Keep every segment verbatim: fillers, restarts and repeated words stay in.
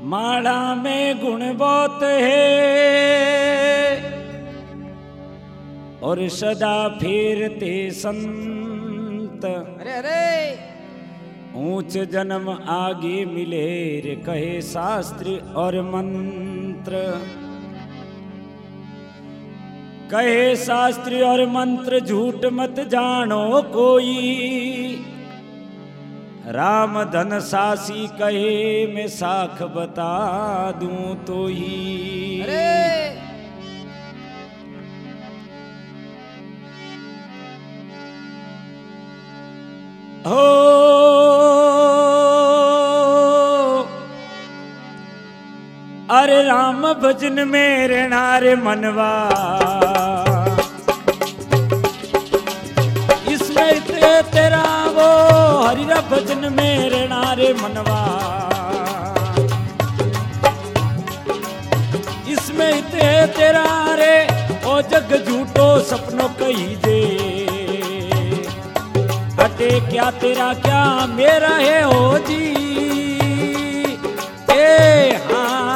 माड़ा में गुण बहुत है और सदा फेरते संत। अरे अरे ऊंच जन्म आगे मिले रे कहे शास्त्र और मंत्र। कहे शास्त्र और मंत्र झूठ मत जानो कोई। राम धन सासी कहे मैं साख बता दूं तो ही। अरे हो अरे राम भजन में रहना रे मनवा। इसमें ते तेरा वो हरिरा भजन में रहना रे मनवा। इसमें ते तेरा रे ओ जग झूठो सपनों कही दे। हटे क्या तेरा क्या मेरा है हो जी। ए हाँ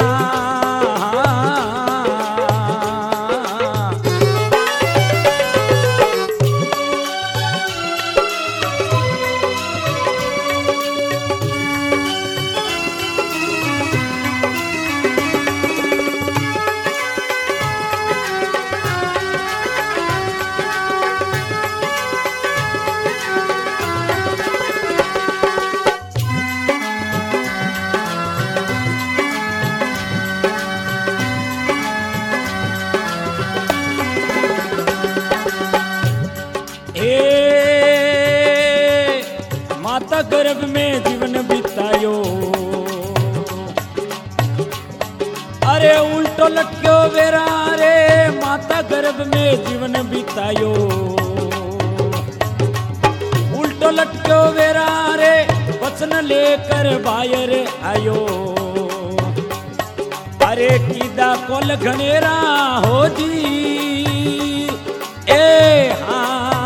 गर्भ में जीवन बितायो। अरे उल्टो लटक्यो वेरा रे माता गर्भ में जीवन बितायो। उल्टो लटक्यो वेरा रे वचन लेकर बाहर आयो। अरे कीदा कोल घनेरा हो जी। ए हाँ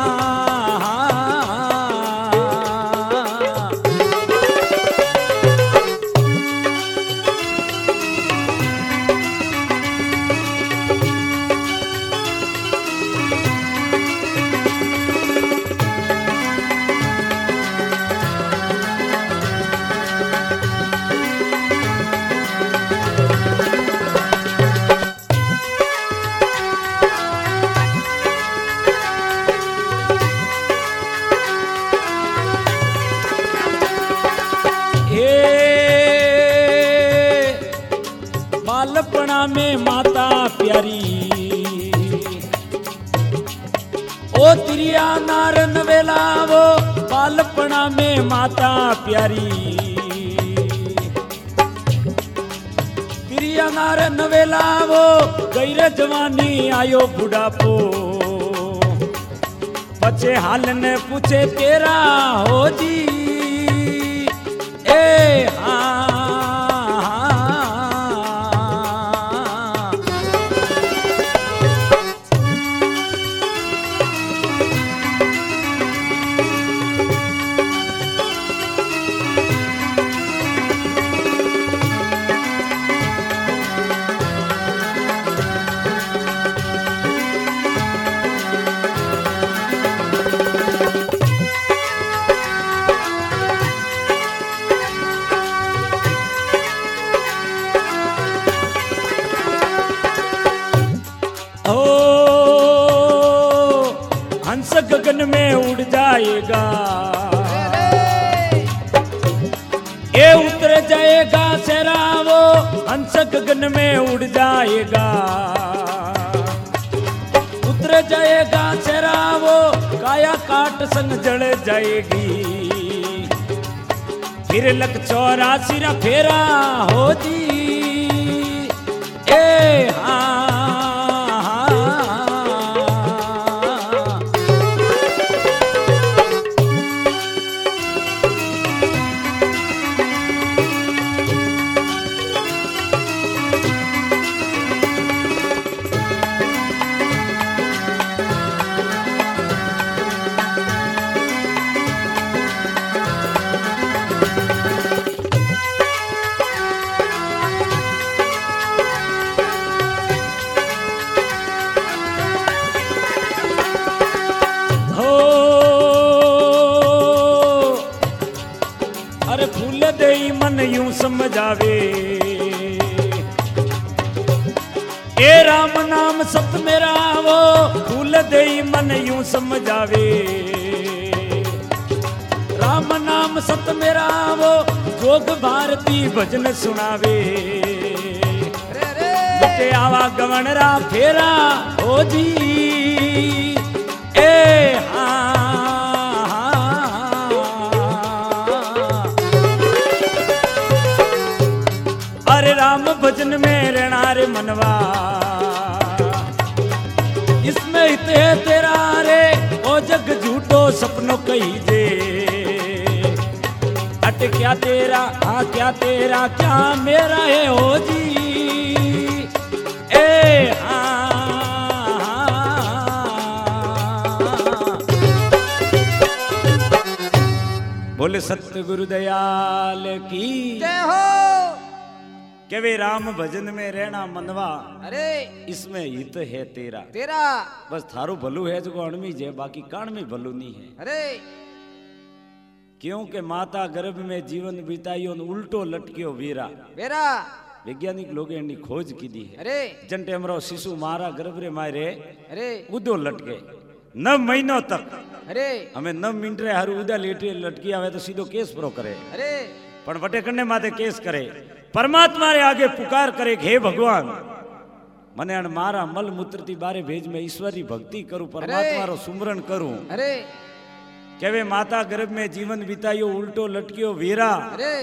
बालपना में माता प्यारी। ओ तिरिया नारन वेला वो बालपना में माता प्यारी। तिरिया नारन वेला वो गैर जवानी आयो बुढ़ापो। बच्चे हाल ने पूछे तेरा हो जी। ए हाँ गगन में उड़ जाएगा। ये उतर जाएगा सेरा वो हंस गगन में उड़ जाएगा। उतर जाएगा सेरा वो काया काट संग जड़ जाएगी। फिर लग चौरासी रा फेरा हो जी। ए हाँ समझावे। ए राम नाम सत मेरा वो फूल दे मन यूं समझावे। राम नाम सत मेरा वो जोग भारती भजन सुनावे। मिटे आवा गवनरा फेरा हो जी ए हाँ, अरे राम भजन में रहना रे मनवा इसमें हित है तेरा रे ओ जग झूठो सपनों कही जे। अट क्या तेरा हाँ क्या तेरा क्या मेरा है हो जी ए हाँ। बोले सत्य गुरुदयाल की जय हो। के वे राम भजन में रहना मनवा अरे इसमें हित है तेरा तेरा बस थारू भलू है जो अणमी जे बाकी काणमी भलू नहीं है। अरे क्योंकि माता गर्भ में जीवन बिताइयो उल्टो लटकियो वीरा वेरा वैज्ञानिक लोग एनी खोज की दी है। अरे जन टेमरो शिशु मारा गर्भ रे मारे अरे उदो लटके नव महीनों तक अरे हमें नव मिनट रे हारू उदा लेटे लटकी आवे तो सीधो केस प्रो करे। अरे पण वटे कन्ने माथे केस करे परमात्मा रे आगे पुकार करे हे भगवान मने अण मारा मल मूत्र थी बारे भेज में ईश्वरी भक्ति करूं परमात्मा रो सुमरण करूं। अरे केवे माता गर्भ में जीवन बितायो उल्टो लटकियो वीरा अरे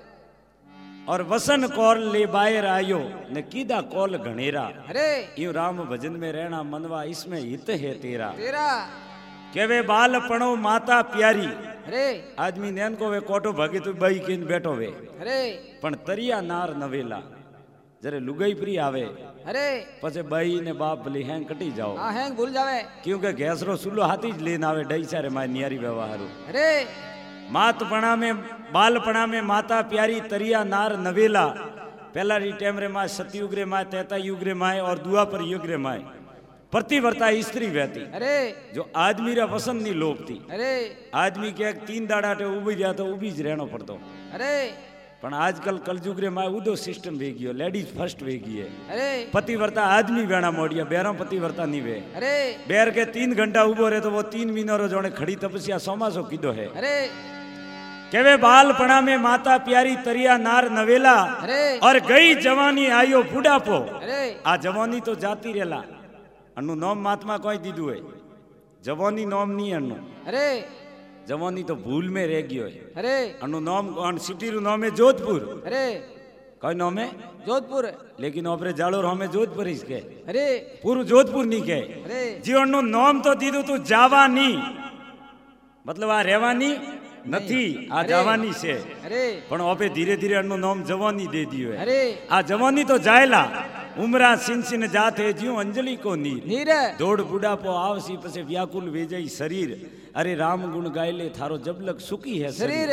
और वसन कौल ले बाहर आयो ने कीदा कौल घनेरा। अरे यूं राम भजन में रहना मनवा इसमें हित है तेरा। तेरा केवे बाल पणो माता प्यारी अरे आदमी नैन को वे कोटो भागी तू बई कीन बैठो वे अरे पण तरिया नार नवेला जरे लुगाई प्री आवे अरे पछे बई ने बाप भली हैंग कटी जाओ हाँ हैंग भूल जावे क्योंकि गैसरो सुलो हाथी ज लेन आवे डई सारे माय नियारी व्यवहारो। अरे मातपणा में बालपणा में माता प्यारी तरिया नार नवेला पहला री टाइम रे माय सतयुग रे माय तेता युग रे माय और दुआपर युग रे माय प्रतिवर्ता स्त्री वहती अरे जो आदमी रा पसंद नहीं लोभती। अरे आदमी के तीन दाड़ा टे उभी रहा तो उभी ज रहनो पड़तो। अरे पण आजकल कलयुग रे माय उदो सिस्टम वे गयो लेडीज फर्स्ट वे गई है। अरे पतिवर्ता आदमी वेणा मोड़िया बेरा पतिवर्ता नहीं वे। अरे बेर के तीन घंटा उभो रहे तो वो तीन महीनों रो जोने खड़ी तपस्या सोमासो कीधो है। अरे केवे बालपणा में माता प्यारी तरिया नार नवेला अरे और गई जवानी आयो बुढ़ापो। अरे आ जवानी तो जाती रेला अनु नोम महात्मा कोई दीदू है जवानी नोम नहीं अनु अरे जवानी तो भूल में रह गयो है। अरे अनु नोम सिटी रू नोम है जोधपुर अरे कोई नोम है जोधपुर लेकिन ओपरे जालोर हमें जोधपुर इसके अरे पूरू जोधपुर नहीं के अरे जी अनु नोम तो दीदू तू जावानी मतलब आ रेवानी નથી આ જવાની છે अरे પણ ઓપે ધીરે ધીરે અનુ નામ જવાની દે દિયો अरे આ જવાની તો જાયલા ઉમરા સિનસિન જાતે જ્યું અંજલિ को नीर नीर દોડ બુઢાપો આવસી પસે વ્યાકુલ વેજાઈ શરીર अरे राम गुण गायले थारो जबलक सुखी है शरीर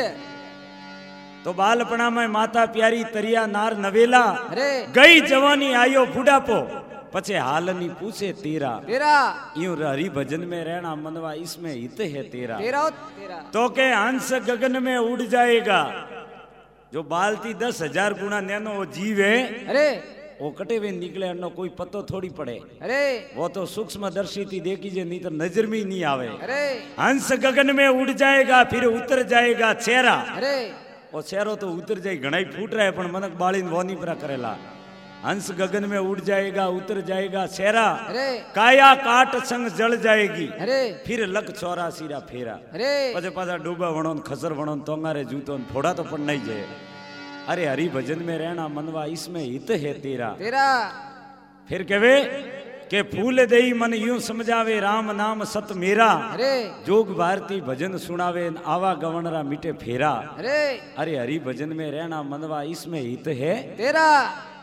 तो बालपणा में माता प्यारी तरिया नार नवेला अरे गई जवानी आयो बुढ़ापो पछे हालनी पूछे तेरा तेरा यूं हरि भजन में रहना मनवा इसमें हित है तेरा। तेरा तेरा तो के हंस गगन में उड़ जाएगा जो बालती दस हजार गुना नैनो वो जीव है अरे वो कटे हुए निकले अन्नो कोई पतो थोड़ी पड़े। अरे वो तो सूक्ष्म दर्शी थी देखी जे नहीं तो नजर में ही नहीं आवे। अरे हंस गगन में उड़ जाएगा फिर उतर जाएगा चेहरा अरे वो चेहरो तो उतर जाए घना ही फूट रहा है पण मनक बाळीन वोनी परा करेला। हंस गगन में उड़ जाएगा उतर जाएगा चेहरा अरे काया काट संग जल जाएगी अरे फिर लक चौरासी रा फेरा अरे पछे पाछा डूबा वणो खसर वणो तोंगारे जूतो फोड़ा तो पण नहीं जाए। अरे हरि भजन में रहना मनवा इसमें हित है तेरा। तेरा फिर कहवे के फूल देई मन यूं समझावे राम नाम सत मेरा अरे जोग भारती भजन सुनावे आवा गवणरा मिटे फेरा। अरे अरे हरि भजन में रहना मनवा इसमें हित है तेरा